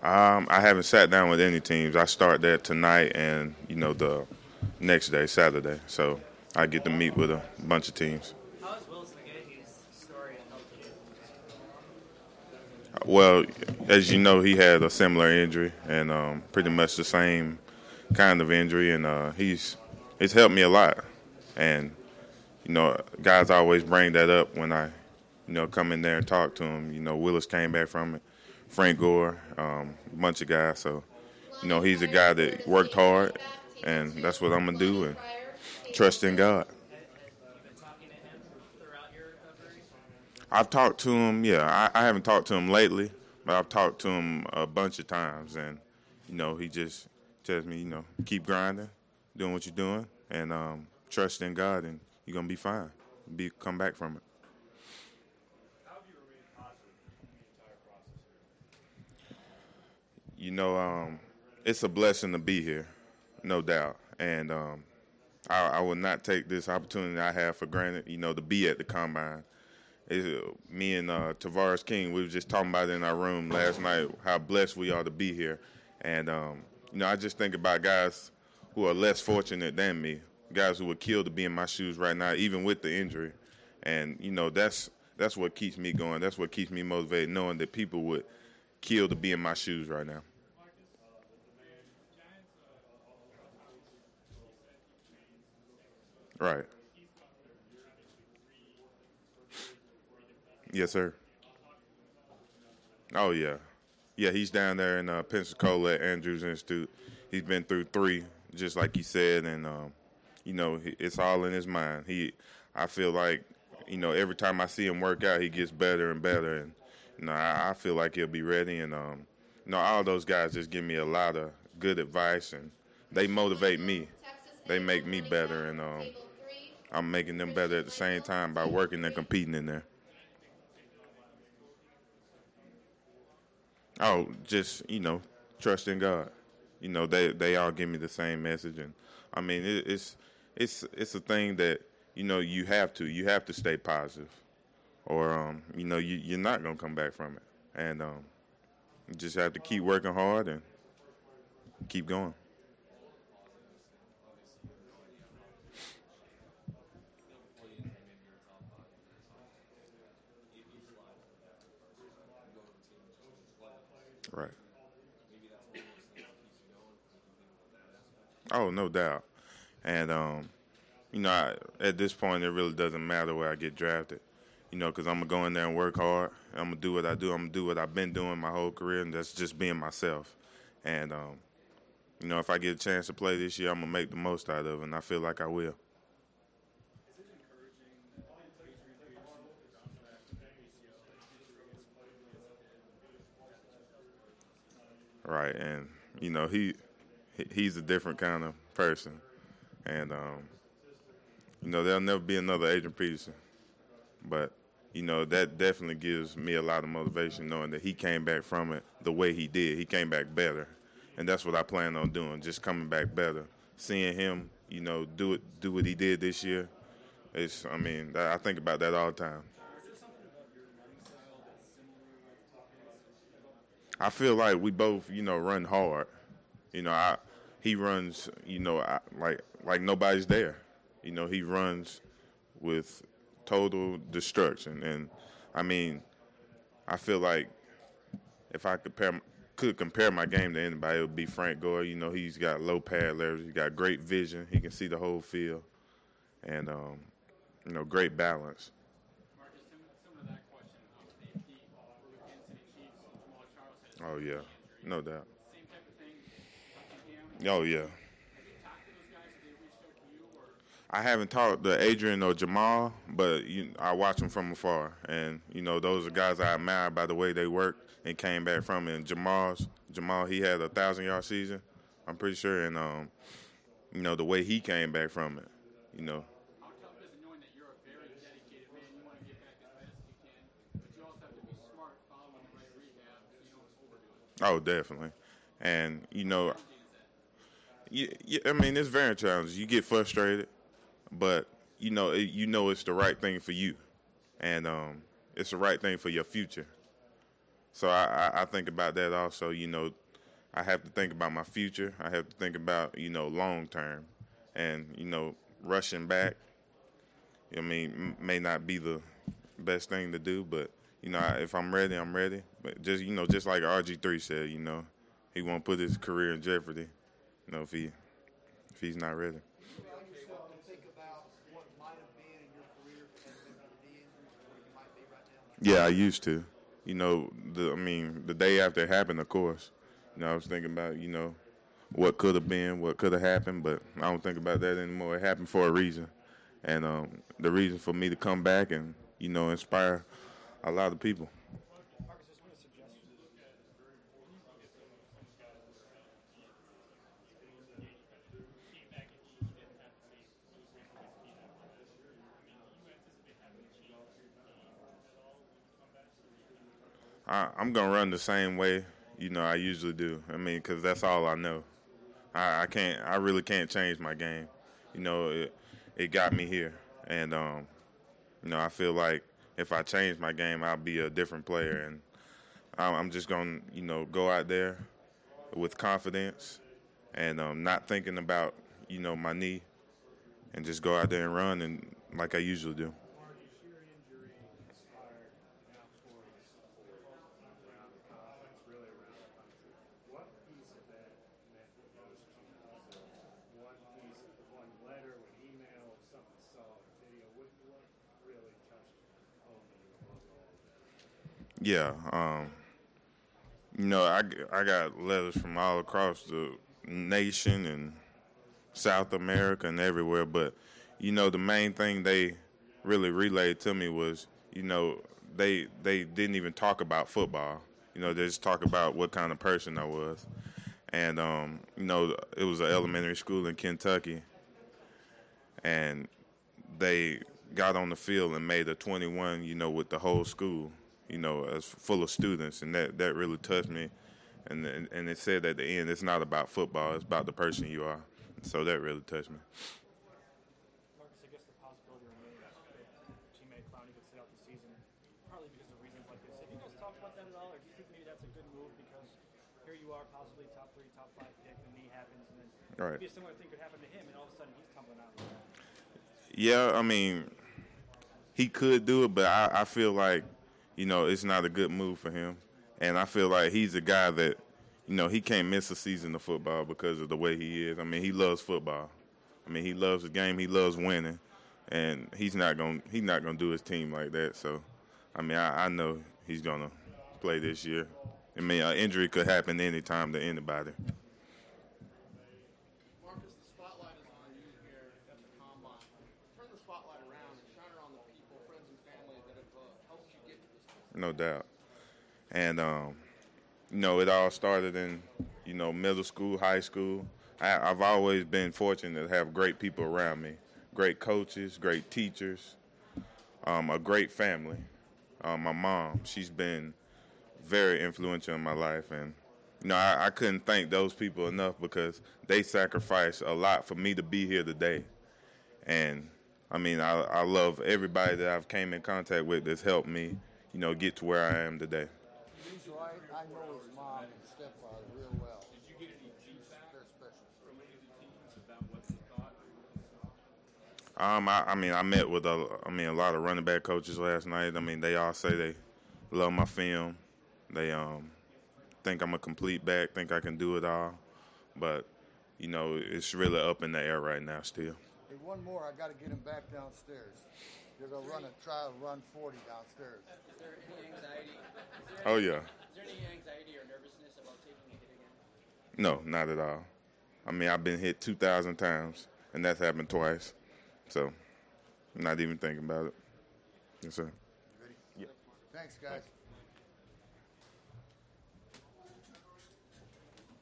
I haven't sat down with any teams. I start that tonight and, the next day, Saturday. So I get to meet with a bunch of teams. How has Willis McGahee's story helped you? Well, as you know, he had a similar injury and pretty much the same kind of injury, and he's helped me a lot. And guys always bring that up when I, come in there and talk to him. Willis came back from it, Frank Gore, a bunch of guys. So, he's a guy that worked hard, and that's what I'm gonna do, and trust in God. Have you been talking to him throughout your career? I've talked to him. Yeah, I haven't talked to him lately, but I've talked to him a bunch of times, and he just tells me, keep grinding, doing what you're doing, and trust in God, and you're gonna be fine. Come back from it. How have you remained positive in the entire process here? It's a blessing to be here, no doubt, and I will not take this opportunity I have for granted. To be at the combine. Me and Tavares King, we were just talking about it in our room last night, how blessed we are to be here. And, I just think about guys who are less fortunate than me, guys who would kill to be in my shoes right now, even with the injury. And, that's what keeps me going. That's what keeps me motivated, knowing that people would kill to be in my shoes right now. Right. Yes, sir. Oh, yeah. Yeah, he's down there in Pensacola at Andrews Institute. He's been through three, just like you said, and it's all in his mind. I feel like, every time I see him work out, he gets better and better, and I feel like he'll be ready. And all those guys just give me a lot of good advice, and they motivate me. They make me better, and I'm making them better at the same time by working and competing in there. Oh, just trust in God. They all give me the same message, and I mean it's a thing that you have to stay positive, or you're not gonna come back from it, and you just have to keep working hard and keep going. Right. Oh, no doubt. And at this point, it really doesn't matter where I get drafted. Because I'm gonna go in there and work hard. I'm gonna do what I do. I'm gonna do what I've been doing my whole career, and that's just being myself. And if I get a chance to play this year, I'm gonna make the most out of it, and I feel like I will. Is it encouraging all the injuries that you've seen with Johnson after the ACL that he's played Right, and he's a different kind of person, and there'll never be another Adrian Peterson, but that definitely gives me a lot of motivation knowing that he came back from it the way he did. He came back better, and that's what I plan on doing, just coming back better. Seeing him, do what he did this year. I think about that all the time. Is there something about your running style that's similar with talking? I feel like we both, run hard. He runs, like nobody's there. He runs with total destruction, and I feel like if I could compare my game to anybody, it would be Frank Gore. He's got low pad leverage, he's got great vision, he can see the whole field, and great balance. Marcus, similar to that question, safety for the Kansas City Chiefs, Jamal Charles has Oh yeah, no doubt. same type of thing to him. Oh yeah. Have you talked to those guys? Have they reached out to you or? I haven't talked to Adrian or Jamal, but I watch them from afar, and those are guys I admire by the way they work and came back from it. And Jamal, he had 1,000-yard season, I'm pretty sure, and the way he came back from it, How tough is it knowing that you're a very dedicated man? You want to get back as fast as you can, but you also have to be smart, following the right rehab so you don't overdo it. Oh, definitely, and it's very challenging. You get frustrated, but it's the right thing for you, and it's the right thing for your future. So I think about that also. You know, I have to think about my future. I have to think about, you know, long term, and you know, rushing back. I mean, may not be the best thing to do, but you know, if I'm ready, I'm ready. But just, you know, just like RG3 said, you know, he won't put his career in jeopardy. You know, if he's not ready. You allow yourself to think about what might have been in your career and maybe the knee injuries where you might be right now? Yeah, I used to. You know, I mean, the day after it happened, of course. You know, I was thinking about, you know, what could have been, what could have happened, but I don't think about that anymore. It happened for a reason, and the reason for me to come back and, you know, inspire a lot of people. Marcus, just want to suggest I'm gonna run the same way, you know, I usually do. I mean, because that's all I know. I really can't change my game. You know, it got me here, and you know, I feel like if I change my game, I'll be a different player, and I'm just gonna, you know, go out there with confidence and not thinking about, you know, my knee, and just go out there and run and like I usually do. Marcus, your injury inspired an outpouring of support around the conference, really around the country. What piece of that meant the most to you? One piece, one letter, one email, something saw, a video. What really touched home to you above all of that? Yeah, you know, I got letters from all across the nation and South America and everywhere, but you know, the main thing they really relayed to me was, you know, they didn't even talk about football. You know, they just talk about what kind of person I was, and you know, it was an elementary school in Kentucky, and they got on the field and made a 21, you know, with the whole school, you know, as full of students, and that really touched me. And it said at the end, it's not about football, it's about the person you are. So that really touched me. Marcus, I guess the possibility remains that teammate Clowney could sit out the season, partly because of reasons like this. Have you guys talked about that at all, or do you think maybe that's a good move because here you are, possibly top 3, top 5 pick, the knee happens, and then Right. maybe a similar thing could happen to him, and all of a sudden he's tumbling out of the ground. Yeah, I mean, he could do it, but I feel like, you know, it's not a good move for him. And I feel like he's a guy that, you know, he can't miss a season of football because of the way he is. I mean, he loves football. I mean, he loves the game. He loves winning, and he's not gonna do his team like that. So, I mean, I know he's gonna play this year. I mean, an injury could happen anytime to anybody. Marcus, the spotlight is on you here at the Combine. Turn the spotlight around and shine it on the people, friends, and family that have helped you get to this point. No doubt. And you know, it all started in, you know, middle school, high school. I've always been fortunate to have great people around me, great coaches, great teachers, a great family. My mom, she's been very influential in my life, and you know, I couldn't thank those people enough because they sacrificed a lot for me to be here today. And I mean, I love everybody that I've came in contact with that's helped me, you know, get to where I am today. He's right. I know his mom and stepfather real well. Did you get any feedback? They're special. From any of the teams about what they thought? I mean, I met with a lot of running back coaches last night. I mean, they all say they love my film. They think I'm a complete back, think I can do it all. But, you know, it's really up in the air right now still. Hey, one more. I got to get him back downstairs. They're going to try to run 40 downstairs. Is there any anxiety? Oh, yeah. Is there any anxiety or nervousness about taking a hit again? No, not at all. I mean, I've been hit 2,000 times, and that's happened twice. So, I'm not even thinking about it. Yes, sir. Thanks, guys.